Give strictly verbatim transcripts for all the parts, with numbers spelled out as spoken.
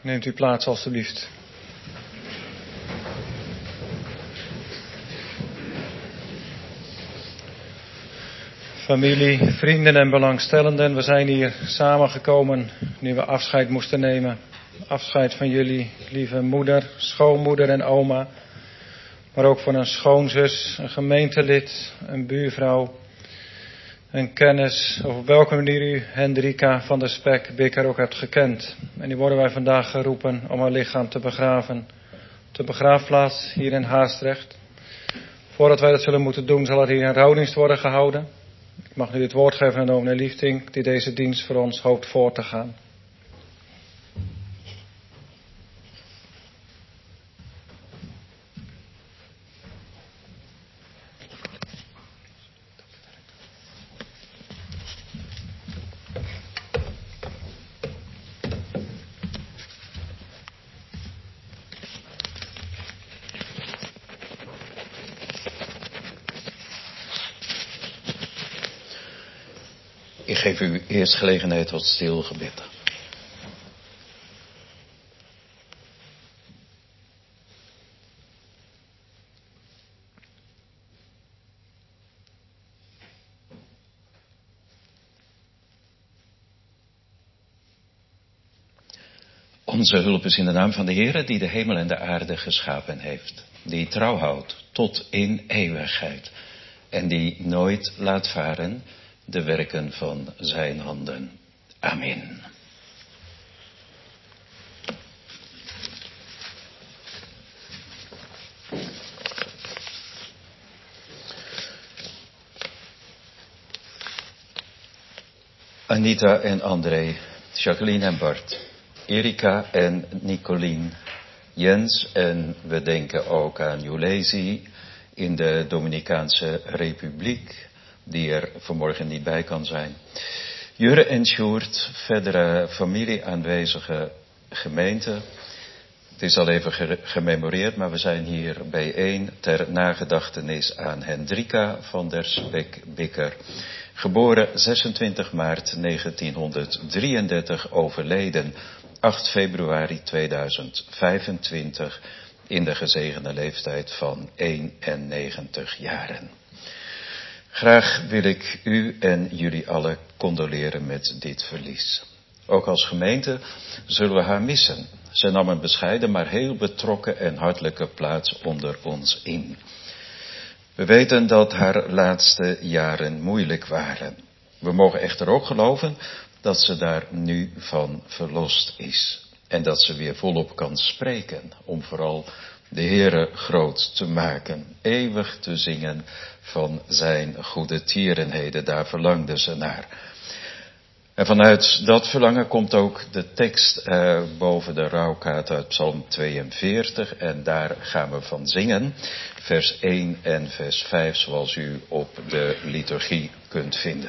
Neemt u plaats alstublieft. Familie, vrienden en belangstellenden, we zijn hier samengekomen nu we afscheid moesten nemen. Afscheid van jullie lieve moeder, schoonmoeder en oma. Maar ook van een schoonzus, een gemeentelid, een buurvrouw, een kennis. Of op welke manier u Hendrika van der Spek Bikker ook hebt gekend. En die worden wij vandaag geroepen om haar lichaam te begraven. Op de begraafplaats hier in Haastrecht. Voordat wij dat zullen moeten doen, zal er hier een rouwdienst worden gehouden. Ik mag nu het woord geven aan dominee Liefdink, die deze dienst voor ons hoopt voor te gaan. Ik geef u eerst gelegenheid tot stil gebed. Onze hulp is in de naam van de Heere die de hemel en de aarde geschapen heeft. Die trouw houdt tot in eeuwigheid. En die nooit laat varen de werken van zijn handen. Amen. Anita en André, Jacqueline en Bart, Erika en Nicolien, Jens en we denken ook aan Julesi in de Dominicaanse Republiek, die er vanmorgen niet bij kan zijn. Jurre en Sjoerd, verdere familie aanwezige gemeente. Het is al even gememoreerd, maar we zijn hier bijeen ter nagedachtenis aan Hendrika van der Spek Bikker. Geboren zesentwintig maart negentienhonderddrieëndertig, overleden acht februari tweeduizend vijfentwintig in de gezegende leeftijd van eenennegentig jaren. Graag wil ik u en jullie allen condoleren met dit verlies. Ook als gemeente zullen we haar missen. Ze nam een bescheiden maar heel betrokken en hartelijke plaats onder ons in. We weten dat haar laatste jaren moeilijk waren. We mogen echter ook geloven dat ze daar nu van verlost is. En dat ze weer volop kan spreken om vooral de Heere groot te maken. Eeuwig te zingen van zijn goede tierenheden, daar verlangde ze naar. En vanuit dat verlangen komt ook de tekst uh, boven de rouwkaart uit Psalm tweeënveertig. En daar gaan we van zingen. Vers één en vers vijf, zoals u op de liturgie kunt vinden.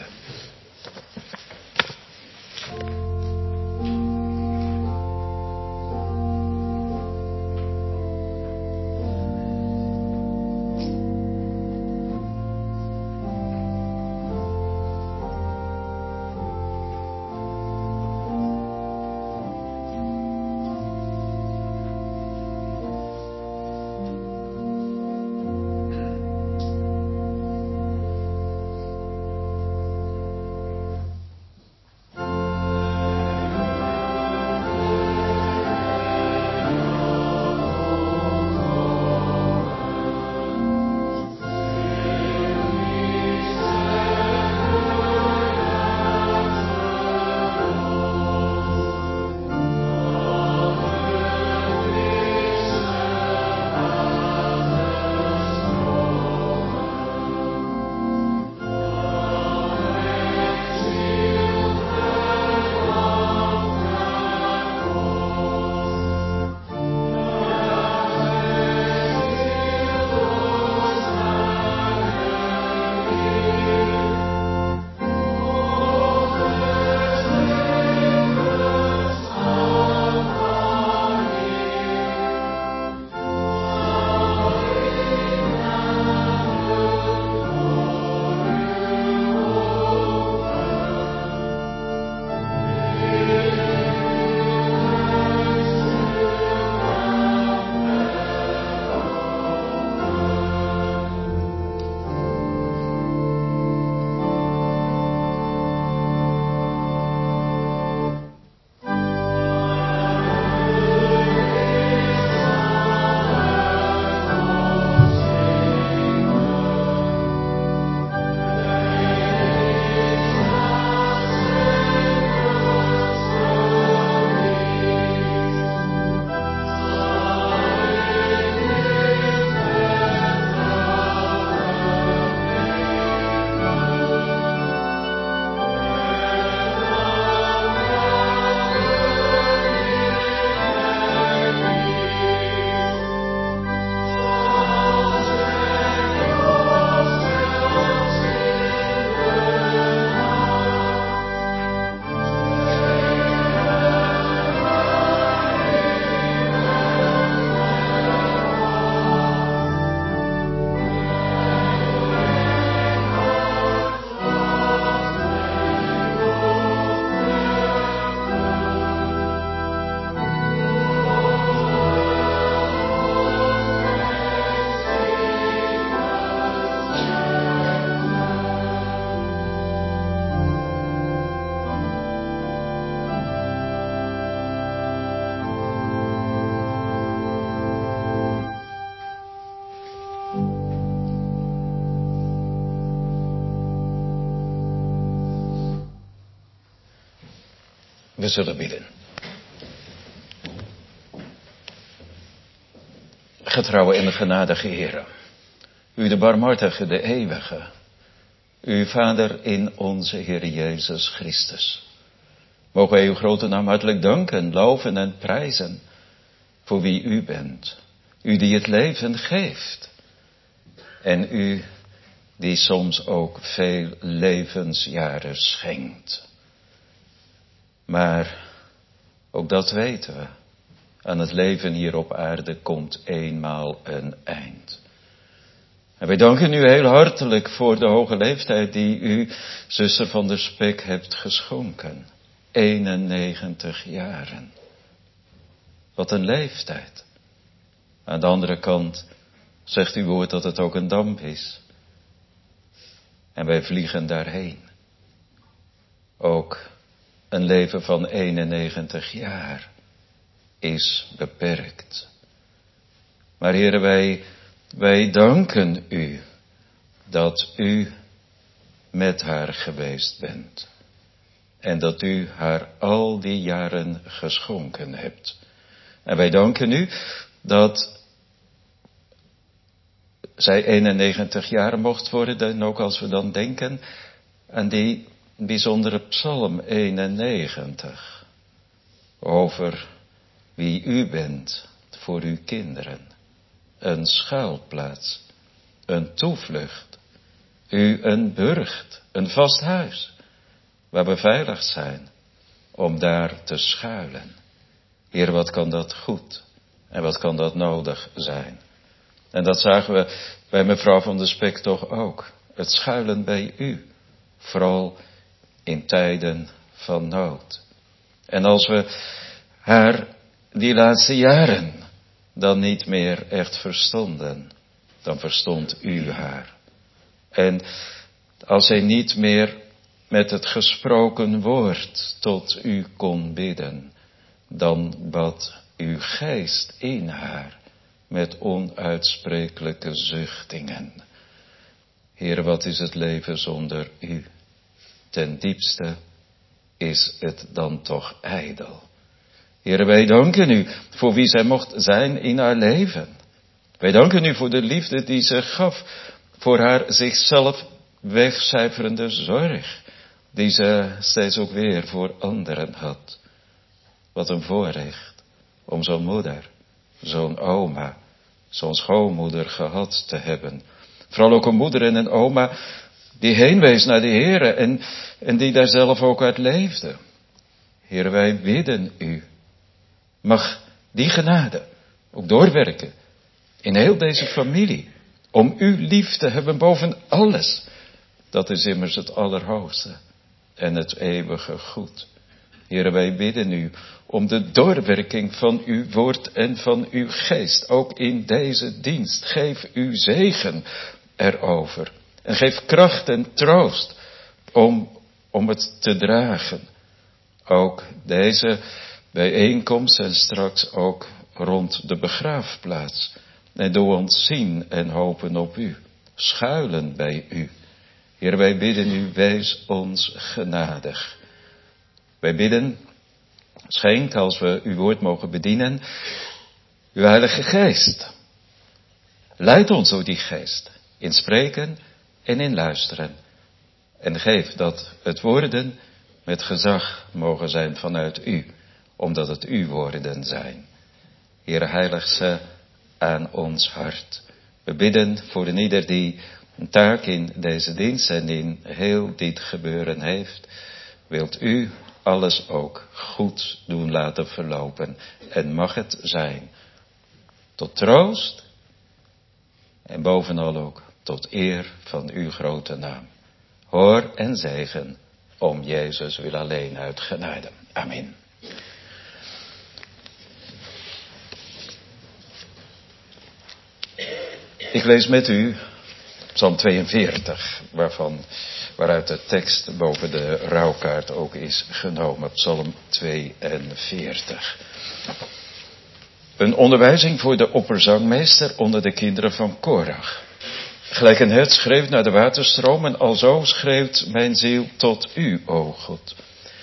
We zullen bidden. Getrouwe en genadige Heere, u de barmhartige, de eeuwige, uw Vader in onze Heer Jezus Christus. Mogen wij uw grote naam hartelijk danken, loven en prijzen voor wie u bent. U die het leven geeft. En u die soms ook veel levensjaren schenkt. Maar ook dat weten we. Aan het leven hier op aarde komt eenmaal een eind. En wij danken u heel hartelijk voor de hoge leeftijd die u, zuster van der Spek, hebt geschonken. eenennegentig jaren. Wat een leeftijd. Aan de andere kant zegt uw woord dat het ook een damp is. En wij vliegen daarheen. Ook een leven van eenennegentig jaar is beperkt. Maar Heere, wij, wij danken u dat u met haar geweest bent. En dat u haar al die jaren geschonken hebt. En wij danken u dat zij eenennegentig jaar mocht worden. En ook als we dan denken aan die bijzondere psalm eenennegentig. Over wie u bent voor uw kinderen. Een schuilplaats. Een toevlucht. U een burcht. Een vast huis. Waar we veilig zijn. Om daar te schuilen. Heer, wat kan dat goed. En wat kan dat nodig zijn. En dat zagen we bij mevrouw van der Spek toch ook. Het schuilen bij u. Vooral in tijden van nood. En als we haar die laatste jaren dan niet meer echt verstonden, dan verstond u haar. En als zij niet meer met het gesproken woord tot u kon bidden, dan bad uw geest in haar met onuitsprekelijke zuchtingen. Heer, wat is het leven zonder u? Ten diepste is het dan toch ijdel. Heer, wij danken u voor wie zij mocht zijn in haar leven. Wij danken u voor de liefde die ze gaf, voor haar zichzelf wegcijferende zorg, die ze steeds ook weer voor anderen had. Wat een voorrecht om zo'n moeder, zo'n oma, zo'n schoonmoeder gehad te hebben. Vooral ook een moeder en een oma die heenwees naar de Heere en, en die daar zelf ook uit leefde. Heer, wij bidden u. Mag die genade ook doorwerken in heel deze familie. Om u lief te hebben boven alles. Dat is immers het allerhoogste en het eeuwige goed. Heer, wij bidden u om de doorwerking van uw woord en van uw geest. Ook in deze dienst. Geef uw zegen erover. En geef kracht en troost om, om het te dragen. Ook deze bijeenkomst en straks ook rond de begraafplaats. En doe ons zien en hopen op u. Schuilen bij u. Heer, wij bidden u, wees ons genadig. Wij bidden, schenk als we uw woord mogen bedienen, uw Heilige Geest. Leid ons door die Geest in spreken en in luisteren. En geef dat het woorden met gezag mogen zijn vanuit u, omdat het uw woorden zijn. Heer, heilig ze aan ons hart. We bidden voor een ieder die een taak in deze dienst en in heel dit gebeuren heeft. Wilt u alles ook goed doen laten verlopen. En mag het zijn tot troost en bovenal ook tot eer van uw grote naam. Hoor en zegen om Jezus wil alleen uit genade. Amen. Ik lees met u Psalm tweeënveertig, waarvan, waaruit de tekst boven de rouwkaart ook is genomen. Psalm tweeënveertig. Een onderwijzing voor de opperzangmeester onder de kinderen van Korach. Gelijk een hert schreeuwt naar de waterstroom en alzo schreeuwt mijn ziel tot u, o God.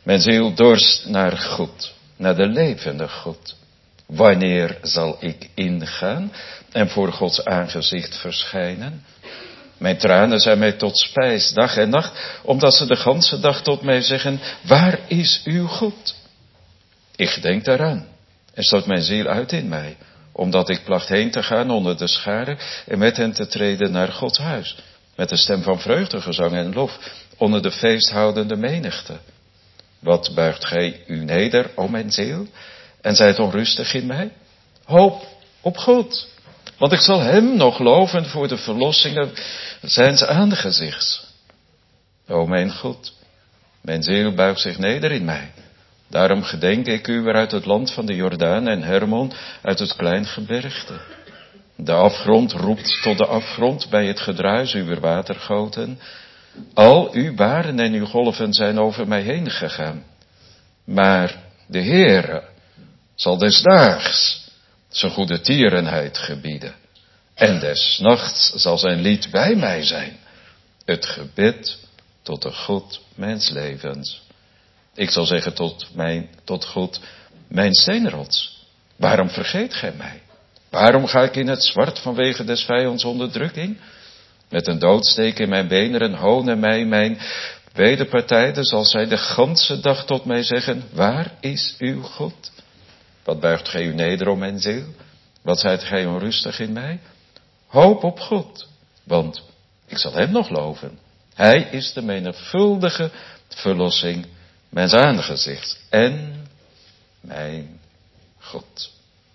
Mijn ziel dorst naar God, naar de levende God. Wanneer zal ik ingaan en voor Gods aangezicht verschijnen? Mijn tranen zijn mij tot spijs, dag en nacht, omdat ze de ganse dag tot mij zeggen, waar is uw God? Ik gedenk daaraan en stoot mijn ziel uit in mij, omdat ik placht heen te gaan onder de scharen en met hen te treden naar Gods huis, met de stem van vreugdegezang en lof, onder de feesthoudende menigte. Wat buigt gij u neder, o mijn ziel, en zijt onrustig in mij? Hoop op God, want ik zal hem nog loven voor de verlossingen zijns aangezichts. O mijn God, mijn ziel buigt zich neder in mij. Daarom gedenk ik u weer uit het land van de Jordaan en Hermon uit het kleingebergte. De afgrond roept tot de afgrond bij het gedruis uw watergoten. Al uw baren en uw golven zijn over mij heen gegaan. Maar de Heere zal des daags zijn goede tierenheid gebieden. En des nachts zal zijn lied bij mij zijn. Het gebed tot de God mijns levens. Ik zal zeggen tot, mijn, tot God, mijn steenrots. Waarom vergeet gij mij? Waarom ga ik in het zwart vanwege des vijands onderdrukking? Met een doodsteek in mijn benen honen mij mijn wederpartijden, zal zij de ganse dag tot mij zeggen, waar is uw God? Wat buigt gij u neder, o mijn ziel? Wat zijt gij onrustig in mij? Hoop op God, want ik zal hem nog loven. Hij is de menigvuldige verlossing mijns aangezichts en mijn God.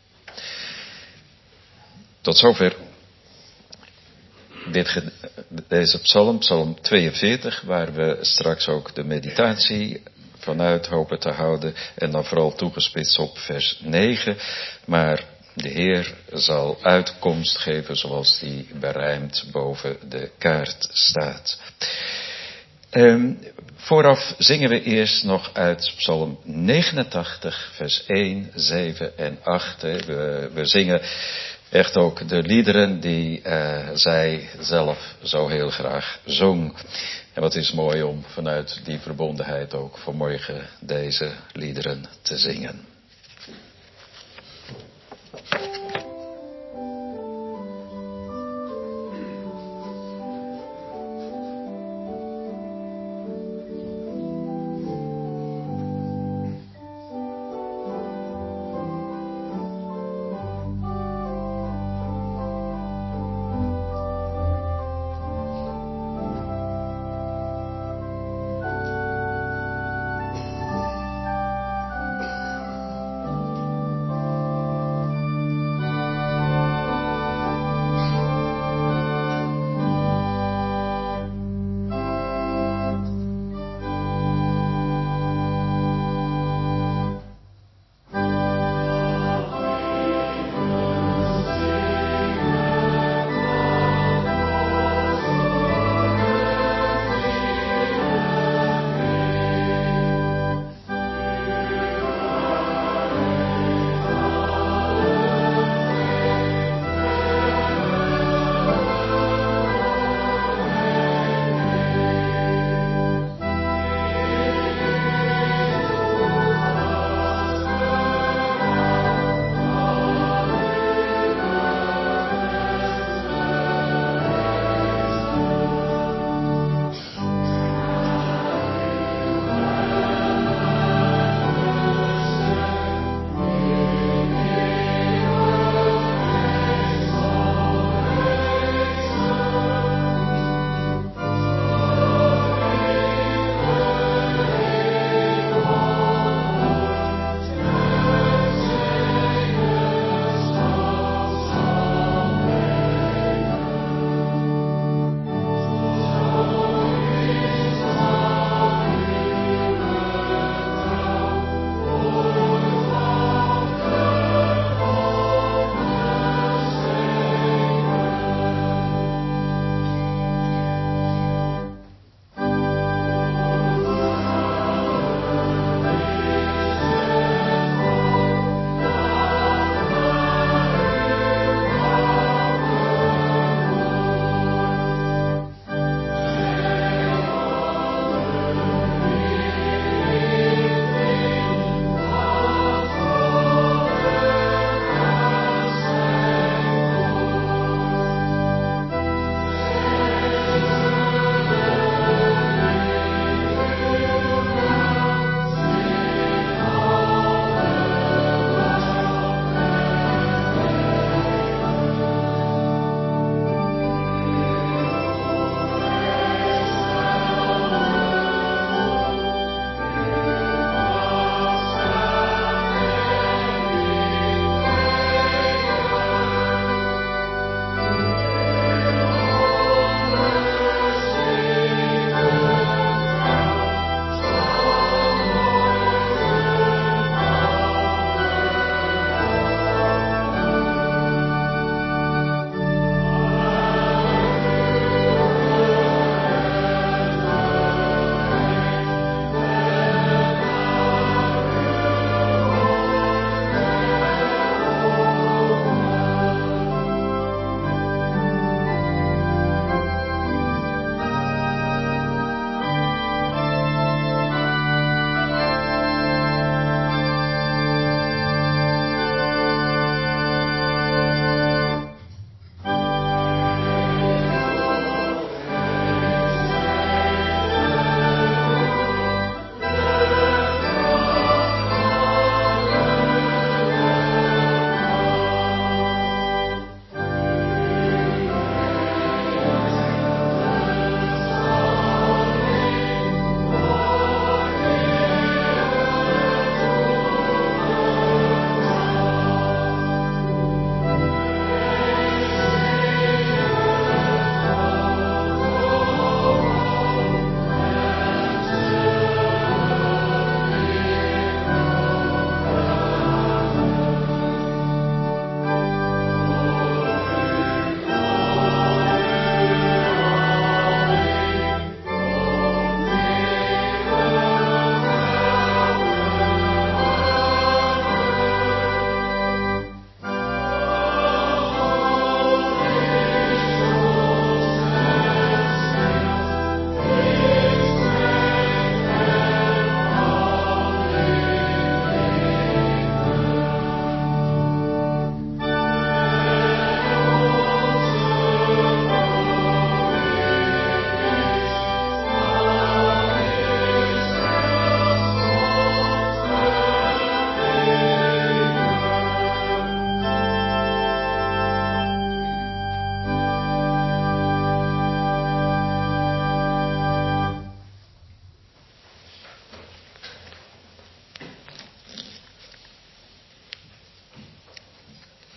Tot zover dit, deze psalm, psalm tweeënveertig, waar we straks ook de meditatie vanuit hopen te houden en dan vooral toegespitst op vers negen. Maar de Heer zal uitkomst geven zoals die berijmd boven de kaart staat. Um, vooraf zingen we eerst nog uit psalm negenentachtig, vers één, zeven en acht. We, we zingen echt ook de liederen die uh, zij zelf zo heel graag zong. En wat is mooi om vanuit die verbondenheid ook vanmorgen deze liederen te zingen.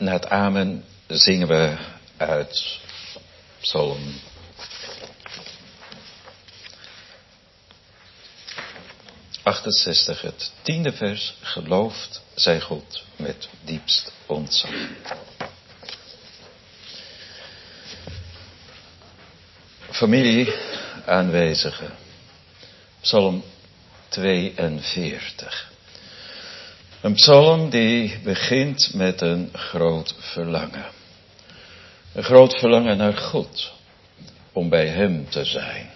na het amen zingen we uit Psalm achtenzestig, het tiende vers. Geloofd zij God met diepst ontzag. Familie aanwezigen. Psalm tweeënveertig. Een psalm die begint met een groot verlangen. Een groot verlangen naar God. Om bij Hem te zijn.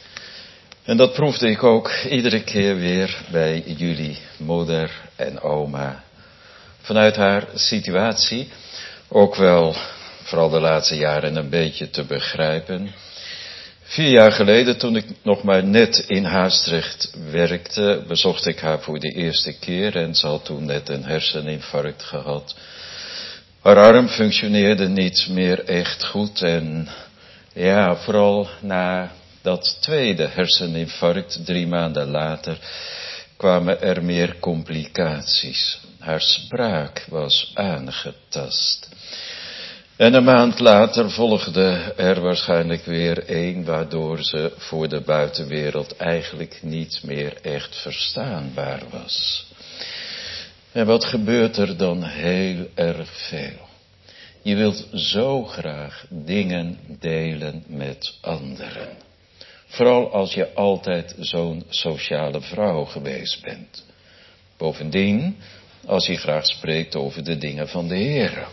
En dat proefde ik ook iedere keer weer bij jullie moeder en oma. Vanuit haar situatie, ook wel vooral de laatste jaren een beetje te begrijpen. Vier jaar geleden, toen ik nog maar net in Haastrecht werkte, bezocht ik haar voor de eerste keer en ze had toen net een herseninfarct gehad. Haar arm functioneerde niet meer echt goed en ja, vooral na dat tweede herseninfarct, drie maanden later, kwamen er meer complicaties. Haar spraak was aangetast. En een maand later volgde er waarschijnlijk weer een, waardoor ze voor de buitenwereld eigenlijk niet meer echt verstaanbaar was. En wat gebeurt er dan? Heel erg veel. Je wilt zo graag dingen delen met anderen. Vooral als je altijd zo'n sociale vrouw geweest bent. Bovendien, als je graag spreekt over de dingen van de Heer.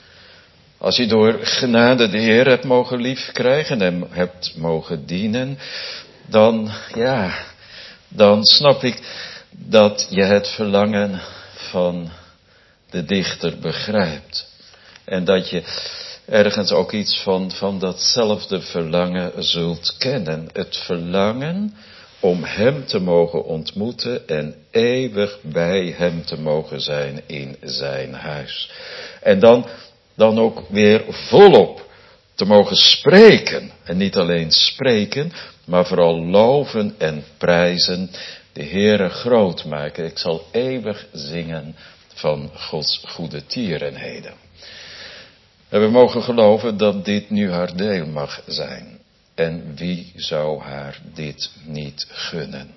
Als je door genade de Heer hebt mogen liefkrijgen en hebt mogen dienen, dan, ja, dan snap ik dat je het verlangen van de dichter begrijpt. En dat je ergens ook iets van, van datzelfde verlangen zult kennen. Het verlangen om Hem te mogen ontmoeten en eeuwig bij Hem te mogen zijn in zijn huis. En dan, dan ook weer volop te mogen spreken. En niet alleen spreken, maar vooral loven en prijzen. De Heere groot maken. Ik zal eeuwig zingen van Gods goede tierenheden. En we mogen geloven dat dit nu haar deel mag zijn. En wie zou haar dit niet gunnen?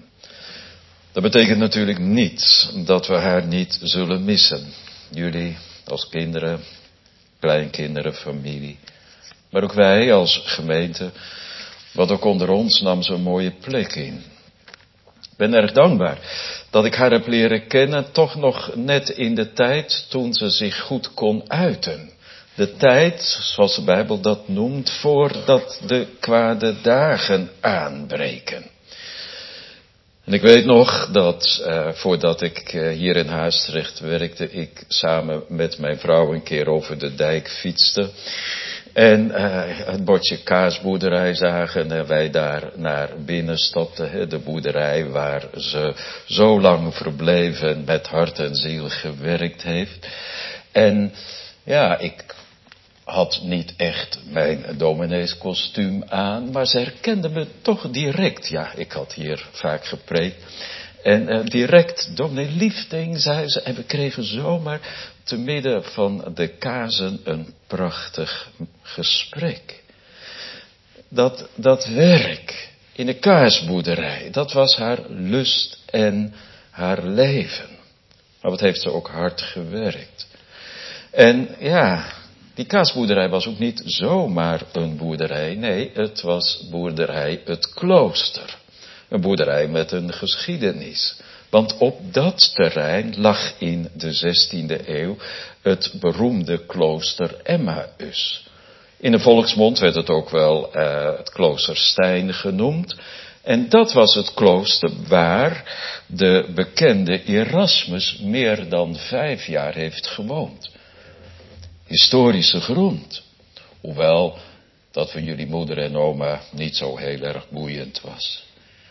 Dat betekent natuurlijk niet dat we haar niet zullen missen. Jullie als kinderen, kleinkinderen, familie. Maar ook wij als gemeente, wat ook onder ons nam zo'n mooie plek in. Ik ben erg dankbaar dat ik haar heb leren kennen, toch nog net in de tijd toen ze zich goed kon uiten. De tijd, zoals de Bijbel dat noemt, voordat de kwade dagen aanbreken. En ik weet nog dat uh, voordat ik uh, hier in Haastrecht werkte, ik samen met mijn vrouw een keer over de dijk fietste. En uh, het bordje kaasboerderij zagen en wij daar naar binnen stapten. Hè, de boerderij waar ze zo lang verbleven met hart en ziel gewerkt heeft. En ja, ik had niet echt mijn domineeskostuum aan, maar ze herkende me toch direct. Ja, ik had hier vaak gepreekt. En uh, direct, dominee Liefding, zei ze, en we kregen zomaar te midden van de kazen een prachtig gesprek. Dat, dat werk in de kaasboerderij, dat was haar lust en haar leven. Maar wat heeft ze ook hard gewerkt. En ja, die kaasboerderij was ook niet zomaar een boerderij. Nee, het was boerderij het klooster. Een boerderij met een geschiedenis. Want op dat terrein lag in de zestiende eeuw het beroemde klooster Emmaus. In de volksmond werd het ook wel uh, het klooster Stein genoemd. En dat was het klooster waar de bekende Erasmus meer dan vijf jaar heeft gewoond. Historische grond. Hoewel dat voor jullie moeder en oma niet zo heel erg boeiend was.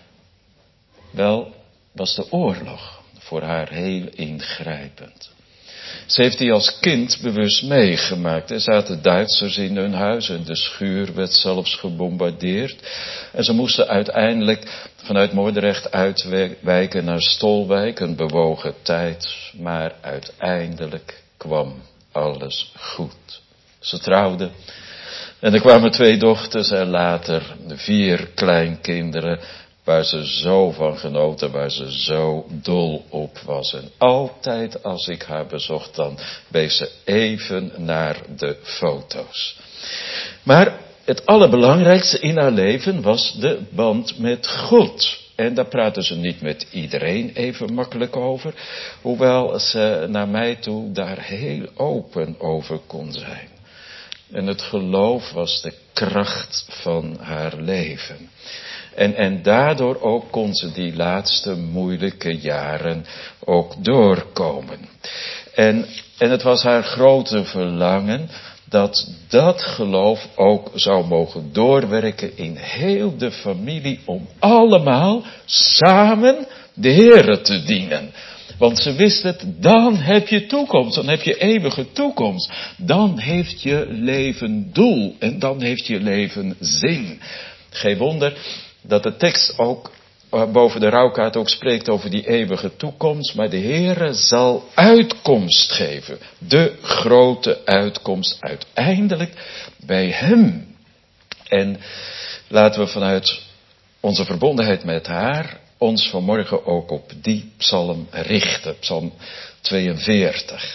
Wel was de oorlog voor haar heel ingrijpend. Ze heeft die als kind bewust meegemaakt. Er zaten Duitsers in hun huis en de schuur werd zelfs gebombardeerd. En ze moesten uiteindelijk vanuit Moordrecht uitwijken naar Stolwijk, een bewogen tijd. Maar uiteindelijk kwam alles goed. Ze trouwden en er kwamen twee dochters en later vier kleinkinderen waar ze zo van genoten, waar ze zo dol op was. En altijd als ik haar bezocht, dan wees ze even naar de foto's. Maar het allerbelangrijkste in haar leven was de band met God. En daar praten ze niet met iedereen even makkelijk over. Hoewel ze naar mij toe daar heel open over kon zijn. En het geloof was de kracht van haar leven. En, en daardoor ook kon ze die laatste moeilijke jaren ook doorkomen. En, en het was haar grote verlangen dat dat geloof ook zou mogen doorwerken in heel de familie om allemaal samen de Heere te dienen. Want ze wist het, dan heb je toekomst, dan heb je eeuwige toekomst. Dan heeft je leven doel en dan heeft je leven zin. Geen wonder dat de tekst ook boven de rouwkaart ook spreekt over die eeuwige toekomst. Maar de Heere zal uitkomst geven. De grote uitkomst uiteindelijk bij hem. En laten we vanuit onze verbondenheid met haar ons vanmorgen ook op die psalm richten. Psalm tweeënveertig.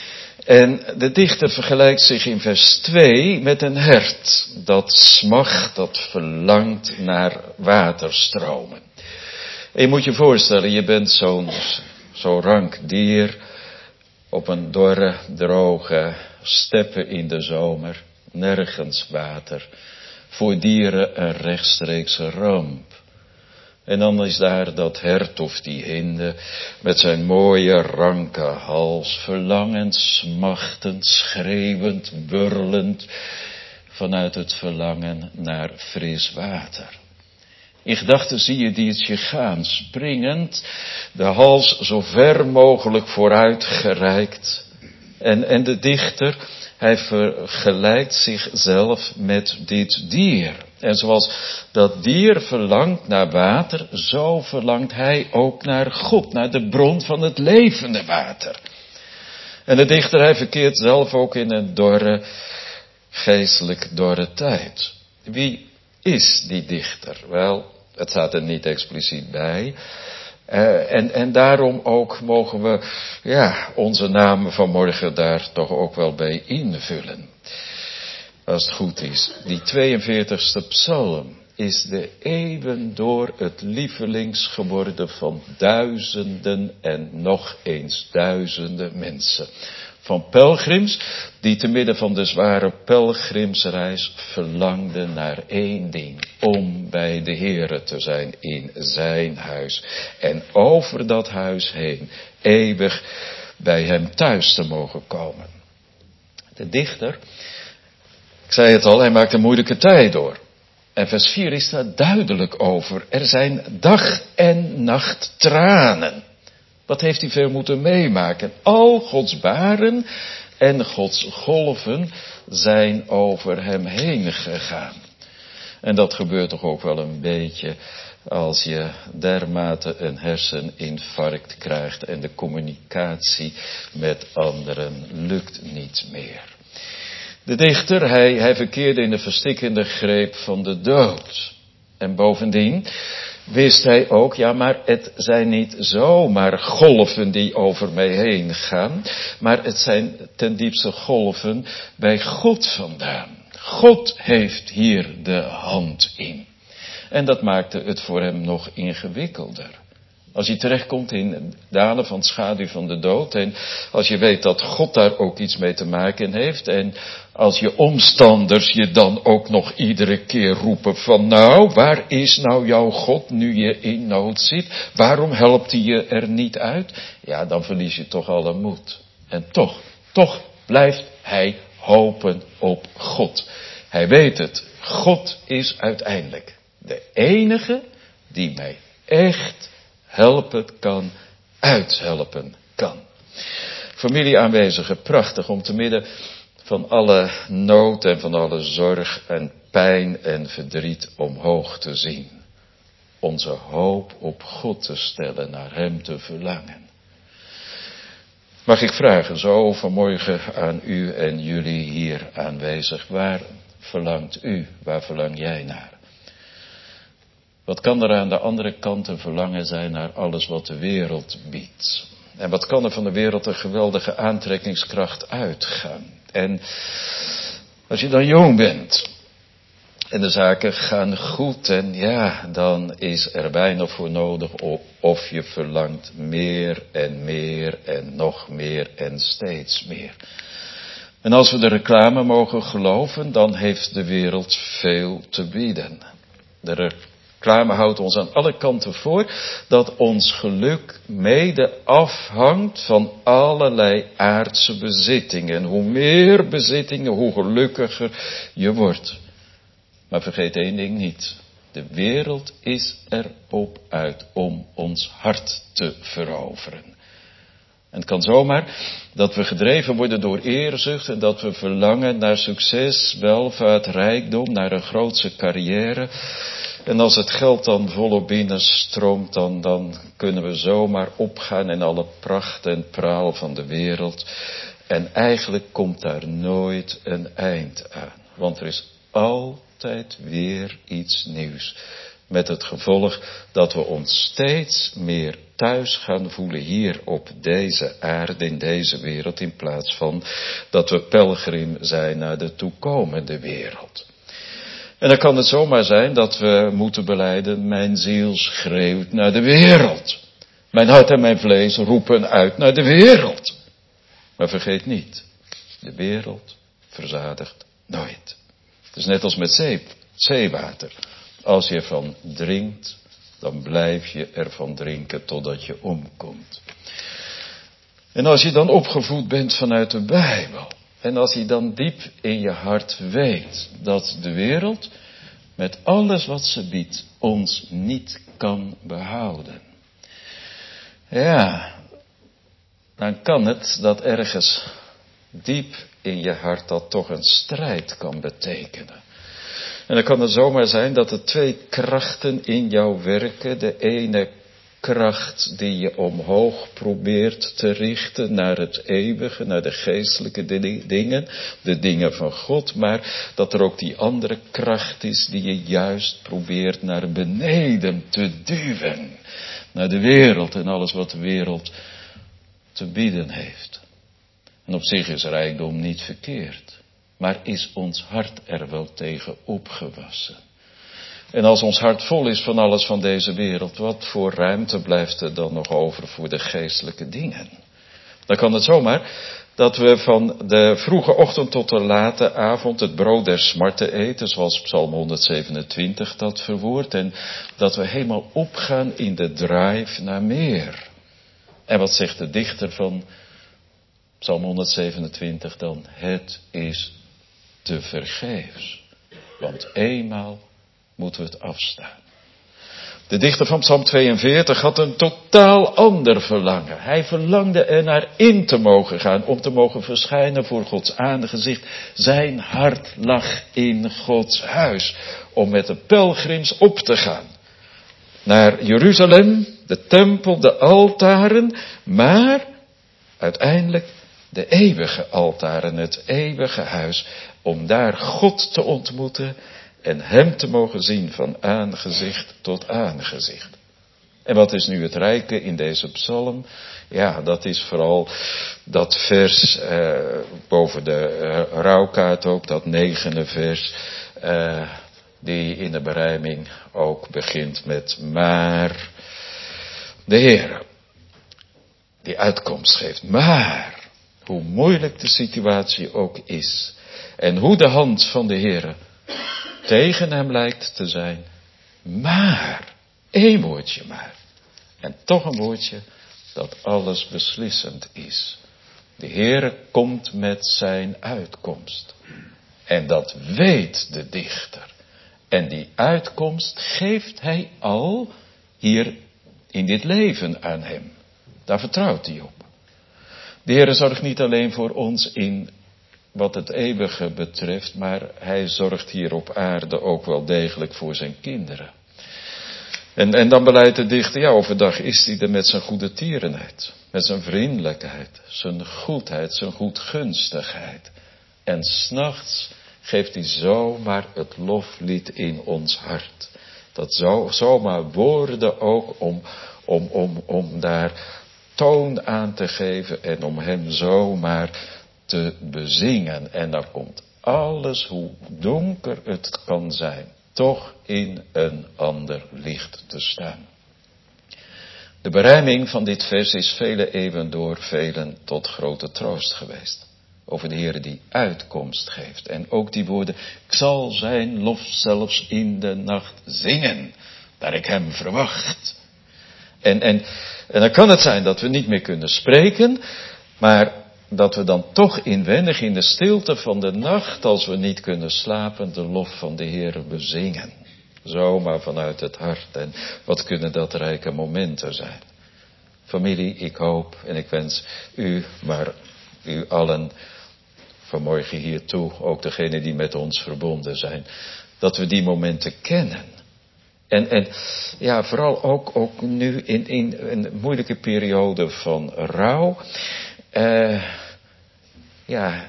En de dichter vergelijkt zich in vers twee met een hert dat smacht, dat verlangt naar waterstromen. En je moet je voorstellen, je bent zo'n zo rank dier op een dorre, droge steppe in de zomer, nergens water. Voor dieren een rechtstreekse ramp. En dan is daar dat hert of die hinde met zijn mooie ranke hals, verlangend, smachtend, schreeuwend, burlend, vanuit het verlangen naar fris water. In gedachten zie je diertje gaan, springend, de hals zo ver mogelijk vooruit gereikt. En, en de dichter, hij vergelijkt zichzelf met dit dier. En zoals dat dier verlangt naar water, zo verlangt hij ook naar God, naar de bron van het levende water. En de dichter, hij verkeert zelf ook in een dorre, geestelijk dorre tijd. Wie is die dichter? Wel, het staat er niet expliciet bij. Uh, en, en daarom ook mogen we ja, onze namen vanmorgen daar toch ook wel bij invullen. Als het goed is. Die tweeënveertigste psalm is de eeuwen door het lievelings geworden van duizenden en nog eens duizenden mensen. Van pelgrims die te midden van de zware pelgrimsreis verlangden naar één ding. Om bij de Heere te zijn in zijn huis. En over dat huis heen eeuwig bij hem thuis te mogen komen. De dichter, ik zei het al, hij maakt een moeilijke tijd door. En vers vier is daar duidelijk over. Er zijn dag en nacht tranen. Wat heeft hij veel moeten meemaken? Al Gods baren en Gods golven zijn over hem heen gegaan. En dat gebeurt toch ook wel een beetje als je dermate een herseninfarct krijgt en de communicatie met anderen lukt niet meer. De dichter, hij, hij verkeerde in de verstikkende greep van de dood. En bovendien wist hij ook, ja, maar het zijn niet zomaar golven die over mij heen gaan, maar het zijn ten diepste golven bij God vandaan. God heeft hier de hand in. En dat maakte het voor hem nog ingewikkelder. Als je terechtkomt in dalen van schaduw van de dood en als je weet dat God daar ook iets mee te maken heeft en als je omstanders je dan ook nog iedere keer roepen van nou, waar is nou jouw God nu je in nood zit? Waarom helpt hij je er niet uit? Ja, dan verlies je toch alle moed. En toch, toch blijft hij hopen op God. Hij weet het, God is uiteindelijk de enige die mij echt helpen kan, uithelpen kan. Familie aanwezigen, prachtig om te midden van alle nood en van alle zorg en pijn en verdriet omhoog te zien. Onze hoop op God te stellen, naar hem te verlangen. Mag ik vragen, zo vanmorgen aan u en jullie hier aanwezig, waar verlangt u, waar verlang jij naar? Wat kan er aan de andere kant een verlangen zijn naar alles wat de wereld biedt? En wat kan er van de wereld een geweldige aantrekkingskracht uitgaan? En als je dan jong bent en de zaken gaan goed en ja, dan is er weinig voor nodig of je verlangt meer en meer en nog meer en steeds meer. En als we de reclame mogen geloven, dan heeft de wereld veel te bieden. De reclame houdt ons aan alle kanten voor dat ons geluk mede afhangt van allerlei aardse bezittingen. En hoe meer bezittingen, hoe gelukkiger je wordt. Maar vergeet één ding niet. De wereld is erop uit om ons hart te veroveren. En het kan zomaar dat we gedreven worden door eerzucht en dat we verlangen naar succes, welvaart, rijkdom, naar een grootse carrière. En als het geld dan volop binnenstroomt, dan, dan kunnen we zomaar opgaan in alle pracht en praal van de wereld. En eigenlijk komt daar nooit een eind aan. Want er is altijd weer iets nieuws. Met het gevolg dat we ons steeds meer thuis gaan voelen hier op deze aarde, in deze wereld, in plaats van dat we pelgrim zijn naar de toekomende wereld. En dan kan het zomaar zijn dat we moeten belijden, mijn ziel schreeuwt naar de wereld. Mijn hart en mijn vlees roepen uit naar de wereld. Maar vergeet niet, de wereld verzadigt nooit. Het is net als met zee, zeewater. Als je ervan drinkt, dan blijf je ervan drinken totdat je omkomt. En als je dan opgevoed bent vanuit de Bijbel, en als je dan diep in je hart weet dat de wereld met alles wat ze biedt ons niet kan behouden. Ja, dan kan het dat ergens diep in je hart dat toch een strijd kan betekenen. En dan kan het zomaar zijn dat er twee krachten in jou werken. De ene kracht die je omhoog probeert te richten naar het eeuwige, naar de geestelijke dingen, de dingen van God. Maar dat er ook die andere kracht is die je juist probeert naar beneden te duwen. Naar de wereld en alles wat de wereld te bieden heeft. En op zich is rijkdom niet verkeerd. Maar is ons hart er wel tegen opgewassen? En als ons hart vol is van alles van deze wereld, wat voor ruimte blijft er dan nog over voor de geestelijke dingen? Dan kan het zomaar dat we van de vroege ochtend tot de late avond het brood der smarten eten, zoals Psalm honderdzevenentwintig dat verwoordt. En dat we helemaal opgaan in de drive naar meer. En wat zegt de dichter van Psalm honderdzevenentwintig dan? Het is te vergeefs. Want eenmaal moeten we het afstaan. De dichter van Psalm tweeënveertig had een totaal ander verlangen. Hij verlangde er naar in te mogen gaan, om te mogen verschijnen voor Gods aangezicht. Zijn hart lag in Gods huis, om met de pelgrims op te gaan. Naar Jeruzalem, de tempel, de altaren, maar uiteindelijk de eeuwige altaren, het eeuwige huis, om daar God te ontmoeten en hem te mogen zien van aangezicht tot aangezicht. En wat is nu het rijke in deze psalm? Ja, dat is vooral dat vers eh, boven de uh, rouwkaart ook, dat negende vers, eh, die in de berijming ook begint met maar de Heer, die uitkomst geeft. Maar, hoe moeilijk de situatie ook is, en hoe de hand van de Heer tegen hem lijkt te zijn, maar, één woordje maar, en toch een woordje dat alles beslissend is. De Heer komt met zijn uitkomst. En dat weet de dichter. En die uitkomst geeft hij al hier in dit leven aan hem. Daar vertrouwt hij op. De Heer zorgt niet alleen voor ons in wat het eeuwige betreft, maar hij zorgt hier op aarde ook wel degelijk voor zijn kinderen. En, en dan beleidt de dichter, ja, overdag is hij er met zijn goede tierenheid, met zijn vriendelijkheid, zijn goedheid, zijn goedgunstigheid. En 's nachts geeft hij zomaar het loflied in ons hart. Dat zo, zomaar woorden ook om, om, om, om daar toon aan te geven en om hem zomaar te bezingen. En dan komt alles, hoe donker het kan zijn, toch in een ander licht te staan. De berijming van dit vers is vele eeuwen door velen tot grote troost geweest. Over de Heer die uitkomst geeft. En ook die woorden, ik zal zijn lof zelfs in de nacht zingen, daar ik hem verwacht. En, en, en dan kan het zijn dat we niet meer kunnen spreken, maar dat we dan toch inwendig in de stilte van de nacht, als we niet kunnen slapen, de lof van de Heer bezingen. Zomaar vanuit het hart. En wat kunnen dat rijke momenten zijn. Familie, ik hoop en ik wens u, maar u allen vanmorgen hiertoe, ook degenen die met ons verbonden zijn, dat we die momenten kennen. En, en ja, vooral ook, ook nu in, in een moeilijke periode van rouw. Uh, ja,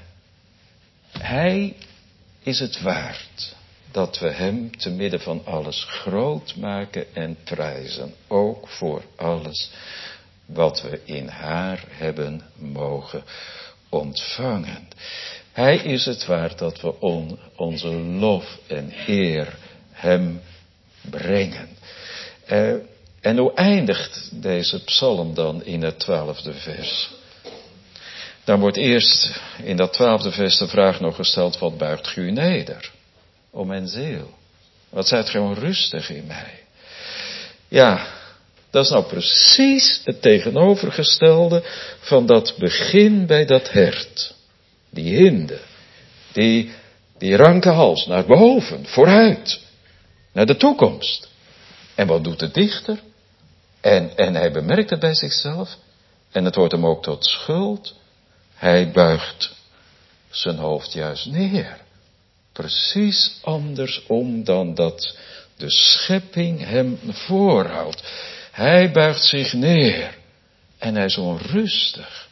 hij is het waard dat we hem te midden van alles groot maken en prijzen. Ook voor alles wat we in haar hebben mogen ontvangen. Hij is het waard dat we on, onze lof en eer hem brengen. Uh, en hoe eindigt deze psalm dan in het twaalfde vers? Dan wordt eerst in dat twaalfde vers de vraag nog gesteld, wat buigt u neder? O mijn ziel, wat zijt gij onrustig in mij? Ja, dat is nou precies het tegenovergestelde van dat begin bij dat hert. Die hinde, die, die ranke hals naar boven, vooruit, naar de toekomst. En wat doet de dichter? En, en hij bemerkt het bij zichzelf. En het wordt hem ook tot schuld. Hij buigt zijn hoofd juist neer. Precies andersom dan dat de schepping hem voorhoudt. Hij buigt zich neer. En hij is onrustig.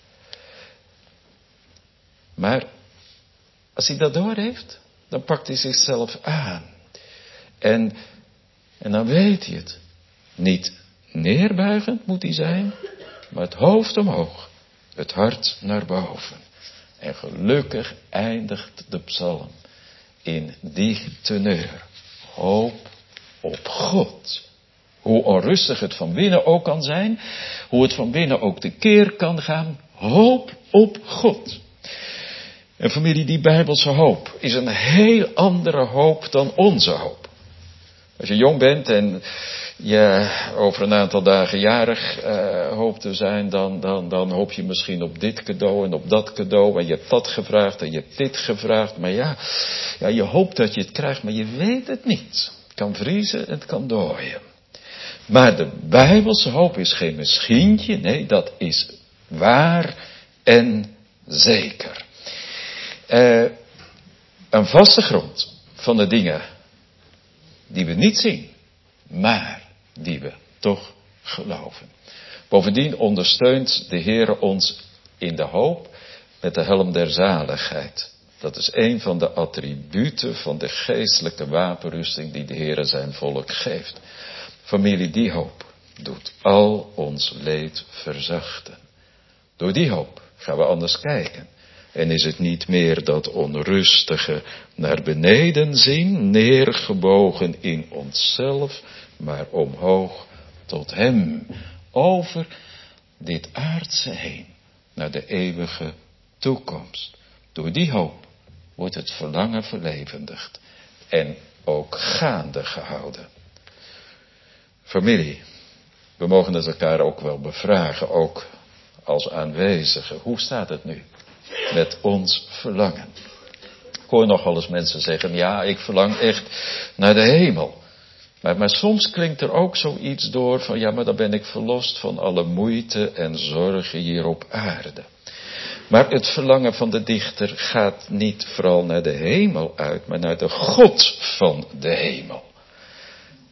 Maar als hij dat door heeft, dan pakt hij zichzelf aan. En, en dan weet hij het. Niet neerbuigend moet hij zijn, maar het hoofd omhoog. Het hart naar boven. En gelukkig eindigt de psalm in die teneur. Hoop op God. Hoe onrustig het van binnen ook kan zijn. Hoe het van binnen ook tekeer kan gaan. Hoop op God. En familie, die Bijbelse hoop is een heel andere hoop dan onze hoop. Als je jong bent en je over een aantal dagen jarig uh, hoopt te zijn, dan, dan, dan hoop je misschien op dit cadeau en op dat cadeau. En je hebt dat gevraagd en je hebt dit gevraagd. Maar ja, ja, je hoopt dat je het krijgt, maar je weet het niet. Het kan vriezen en het kan dooien. Maar de Bijbelse hoop is geen misschientje, nee, dat is waar en zeker. Uh, een vaste grond van de dingen die we niet zien, maar die we toch geloven. Bovendien ondersteunt de Heer ons in de hoop met de helm der zaligheid. Dat is een van de attributen van de geestelijke wapenrusting die de Heer zijn volk geeft. Familie, die hoop doet al ons leed verzachten. Door die hoop gaan we anders kijken. En is het niet meer dat onrustige naar beneden zien, neergebogen in onszelf, maar omhoog tot hem, over dit aardse heen, naar de eeuwige toekomst. Door die hoop wordt het verlangen verlevendigd en ook gaande gehouden. Familie, we mogen het elkaar ook wel bevragen, ook als aanwezigen. Hoe staat het nu met ons verlangen? Ik hoor nogal eens mensen zeggen, ja, ik verlang echt naar de hemel. Maar, maar soms klinkt er ook zoiets door van, ja, maar dan ben ik verlost van alle moeite en zorgen hier op aarde. Maar het verlangen van de dichter gaat niet vooral naar de hemel uit, maar naar de God van de hemel.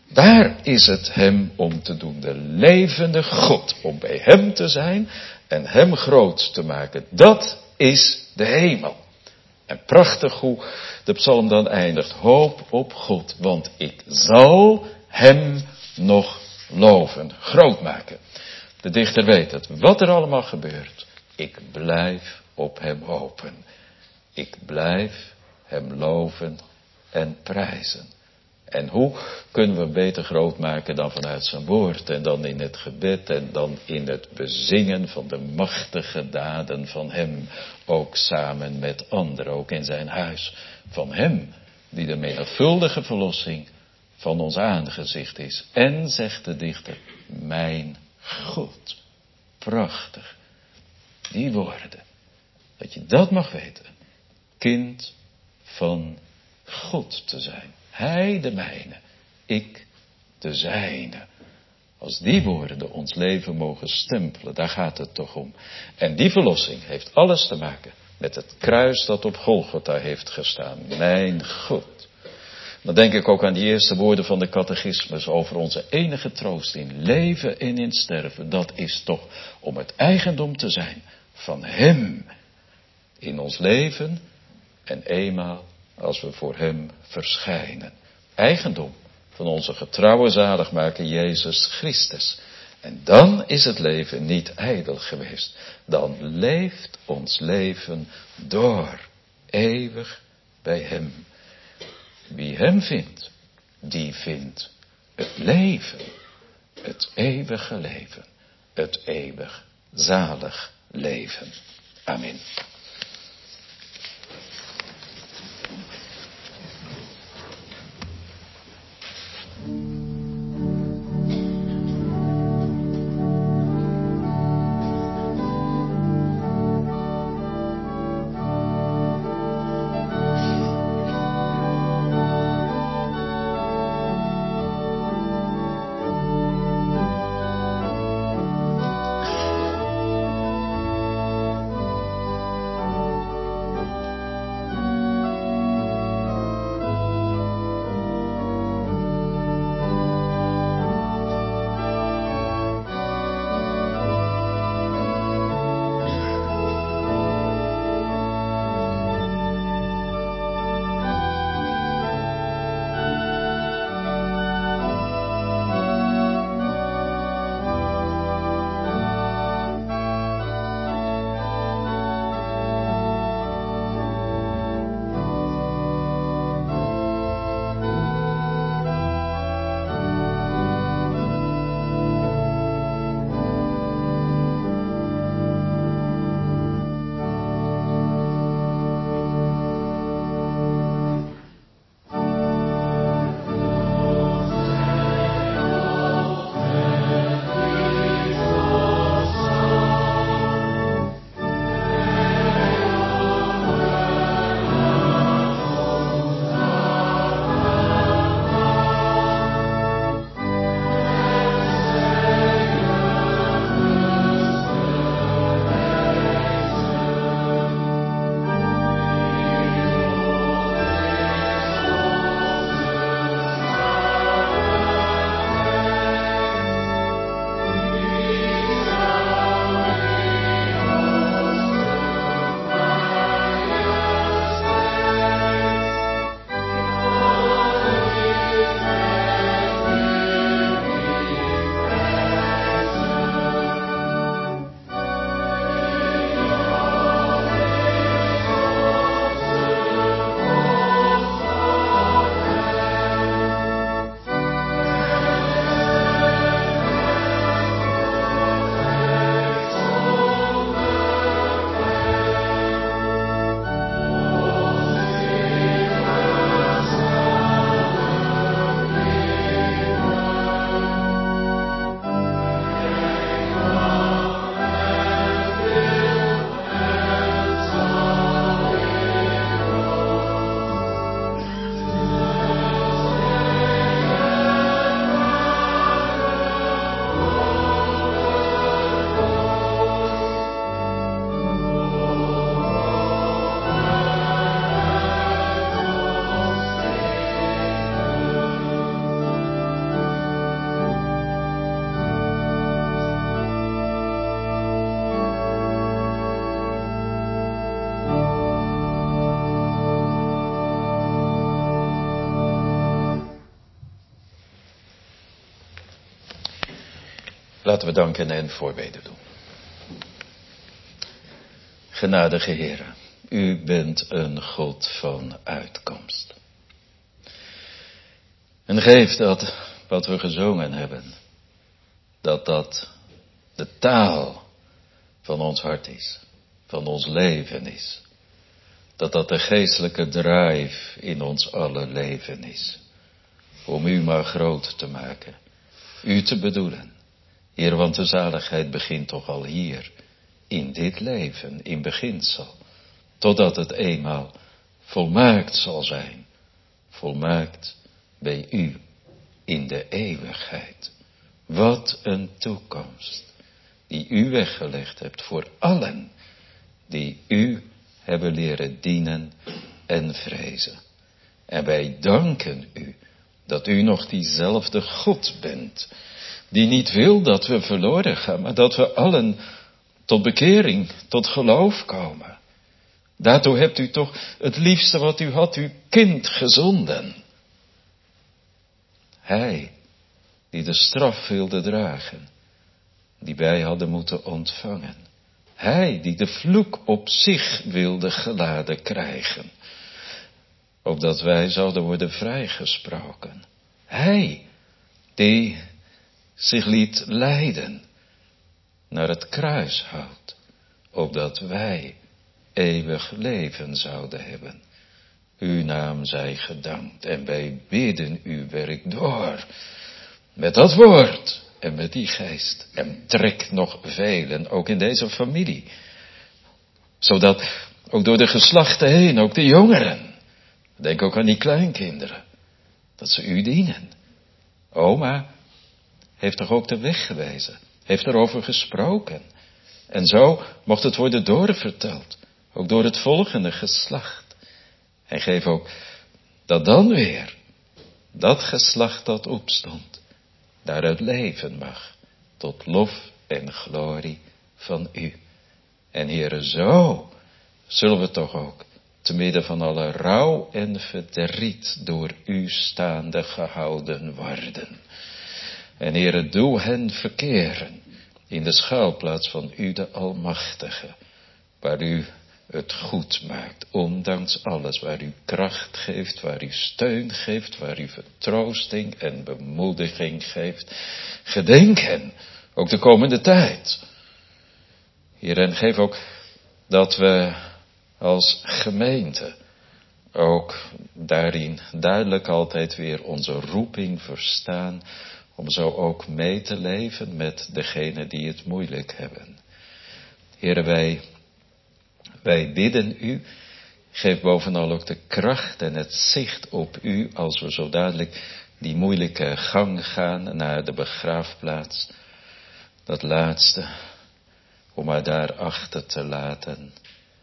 Daar is het hem om te doen, de levende God, om bij hem te zijn en hem groot te maken. Dat is de hemel. En prachtig hoe de psalm dan eindigt. Hoop op God, want ik zal hem nog loven, groot maken. De dichter weet het, wat er allemaal gebeurt. Ik blijf op hem hopen. Ik blijf hem loven en prijzen. En hoe kunnen we hem beter groot maken dan vanuit zijn woord en dan in het gebed en dan in het bezingen van de machtige daden van hem. Ook samen met anderen, ook in zijn huis. Van hem die de menigvuldige verlossing van ons aangezicht is. En, zegt de dichter, mijn God. Prachtig. Die woorden. Dat je dat mag weten. Kind van God te zijn. Hij de mijne, ik de zijne. Als die woorden ons leven mogen stempelen, daar gaat het toch om. En die verlossing heeft alles te maken met het kruis dat op Golgotha heeft gestaan. Mijn God. Dan denk ik ook aan die eerste woorden van de catechismus over onze enige troost in leven en in sterven. Dat is toch om het eigendom te zijn van hem in ons leven en eenmaal als we voor hem verschijnen. Eigendom van onze getrouwe zaligmaker Jezus Christus. En dan is het leven niet ijdel geweest. Dan leeft ons leven door, eeuwig bij hem. Wie hem vindt, die vindt het leven. Het eeuwige leven. Het eeuwig zalig leven. Amen. Laten we danken en voorbeden doen. Genadige Heere, u bent een God van uitkomst. En geef dat wat we gezongen hebben, dat dat de taal van ons hart is, van ons leven is. Dat dat de geestelijke drive in ons alle leven is. Om u maar groot te maken, u te bedoelen. Heer, want de zaligheid begint toch al hier, in dit leven, in beginsel. Totdat het eenmaal volmaakt zal zijn. Volmaakt bij u in de eeuwigheid. Wat een toekomst die u weggelegd hebt voor allen die u hebben leren dienen en vrezen. En wij danken u dat u nog diezelfde God bent, die niet wil dat we verloren gaan, maar dat we allen tot bekering, tot geloof komen. Daartoe hebt u toch het liefste wat u had, uw kind gezonden. Hij die de straf wilde dragen, die wij hadden moeten ontvangen. Hij die de vloek op zich wilde geladen krijgen, opdat wij zouden worden vrijgesproken. Hij die zich liet leiden naar het kruishout, opdat wij eeuwig leven zouden hebben. Uw naam zij gedankt en wij bidden uw werk door, met dat woord en met die geest. En trek nog velen, ook in deze familie, zodat ook door de geslachten heen, ook de jongeren, denk ook aan die kleinkinderen, dat ze u dienen. Oma heeft toch ook de weg gewezen, heeft erover gesproken. En zo mocht het worden doorverteld, ook door het volgende geslacht. En geef ook dat dan weer, dat geslacht dat opstond, daaruit leven mag, tot lof en glorie van u. En Heere, zo zullen we toch ook, te midden van alle rouw en verdriet, door u staande gehouden worden. En Heere, doe hen verkeren in de schuilplaats van u de Almachtige, waar u het goed maakt, ondanks alles, waar u kracht geeft, waar u steun geeft, waar u vertroosting en bemoediging geeft. Gedenk hen, ook de komende tijd. Heer, en geef ook dat we als gemeente ook daarin duidelijk altijd weer onze roeping verstaan, om zo ook mee te leven met degenen die het moeilijk hebben. Heer, wij Wij bidden u, geef bovenal ook de kracht en het zicht op u, als we zo dadelijk die moeilijke gang gaan naar de begraafplaats. Dat laatste, om haar daar achter te laten.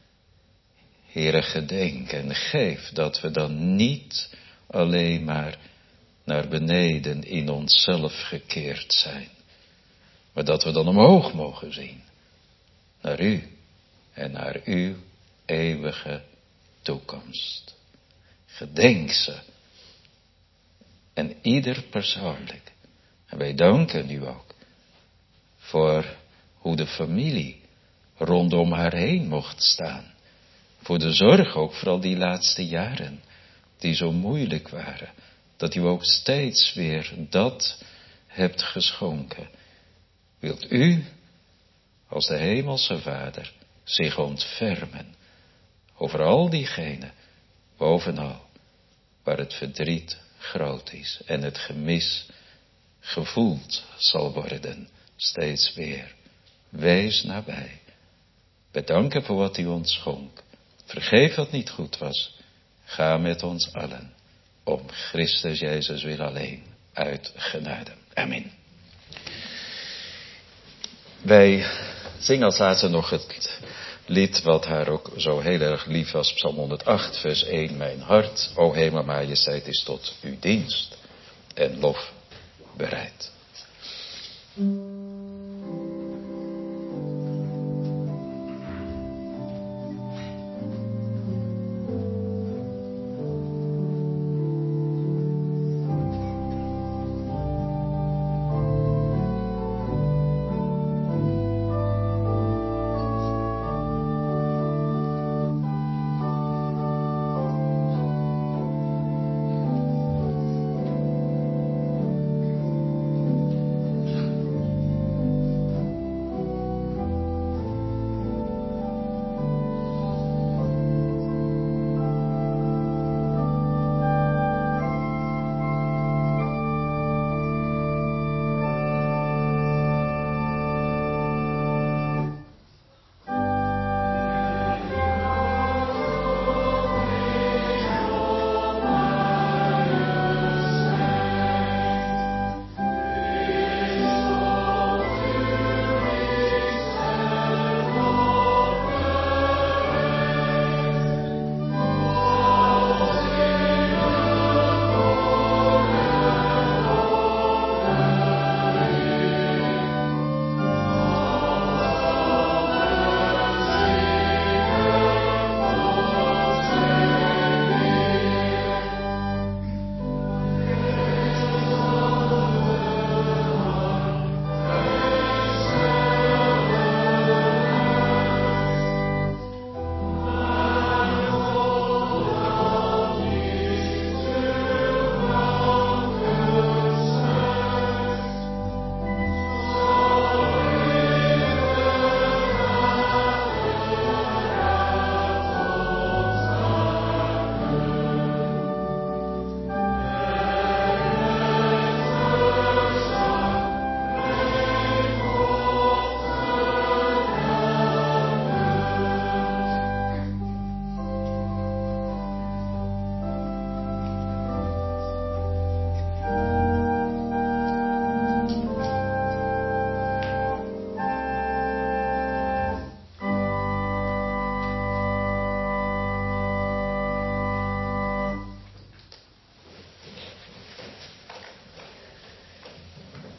Heere, gedenk en geef dat we dan niet alleen maar naar beneden in onszelf gekeerd zijn, maar dat we dan omhoog mogen zien, naar u. En naar uw eeuwige toekomst. Gedenk ze. En ieder persoonlijk. En wij danken u ook voor hoe de familie rondom haar heen mocht staan. Voor de zorg ook, vooral die laatste jaren, die zo moeilijk waren. Dat u ook steeds weer dat hebt geschonken. Wilt u, als de hemelse Vader, zich ontfermen over al diegenen, bovenal, waar het verdriet groot is en het gemis gevoeld zal worden, steeds weer. Wees nabij. Bedanken voor wat u ons schonk. Vergeef wat niet goed was. Ga met ons allen, om Christus Jezus wil alleen, uit genade. Amen. Wij zingen als laatste nog het lied wat haar ook zo heel erg lief was, Psalm honderdacht, vers één. Mijn hart, o hemel majesteit, is tot uw dienst en lof bereid.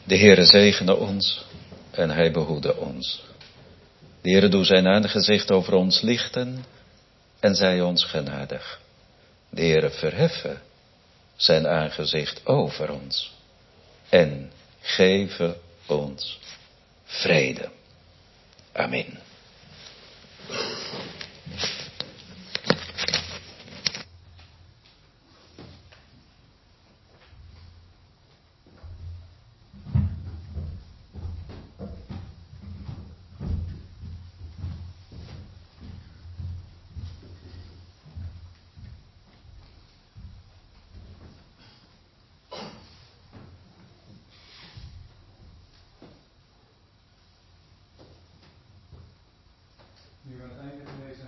De Heere zegene ons en hij behoede ons. De Heere doe zijn aangezicht over ons lichten en zij ons genadig. De Heere verheffe zijn aangezicht over ons en geven ons vrede. Amen. Nu aan het einde van deze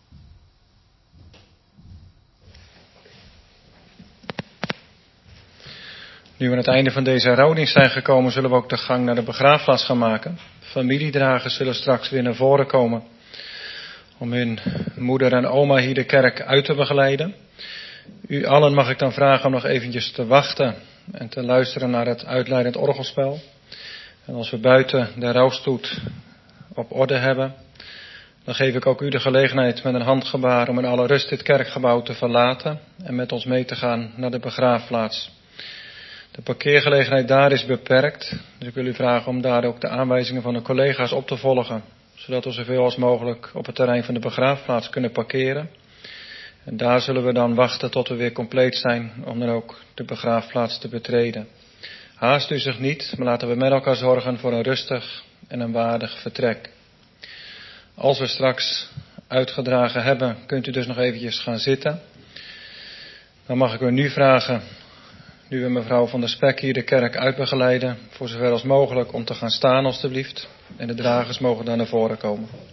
Nu we aan het einde van deze rouwdienst zijn gekomen, zullen we ook de gang naar de begraafplaats gaan maken. Familiedragers zullen straks weer naar voren komen om hun moeder en oma hier de kerk uit te begeleiden. U allen mag ik dan vragen om nog eventjes te wachten en te luisteren naar het uitleidend orgelspel. En als we buiten de rouwstoet op orde hebben, dan geef ik ook u de gelegenheid met een handgebaar om in alle rust dit kerkgebouw te verlaten en met ons mee te gaan naar de begraafplaats. De parkeergelegenheid daar is beperkt, dus ik wil u vragen om daar ook de aanwijzingen van de collega's op te volgen, zodat we zoveel als mogelijk op het terrein van de begraafplaats kunnen parkeren. En daar zullen we dan wachten tot we weer compleet zijn om dan ook de begraafplaats te betreden. Haast u zich niet, maar laten we met elkaar zorgen voor een rustig en een waardig vertrek. Als we straks uitgedragen hebben, kunt u dus nog eventjes gaan zitten. Dan mag ik u nu vragen, nu we mevrouw Van der Spek hier de kerk uitbegeleiden, voor zover als mogelijk om te gaan staan alstublieft. En de dragers mogen daar naar voren komen.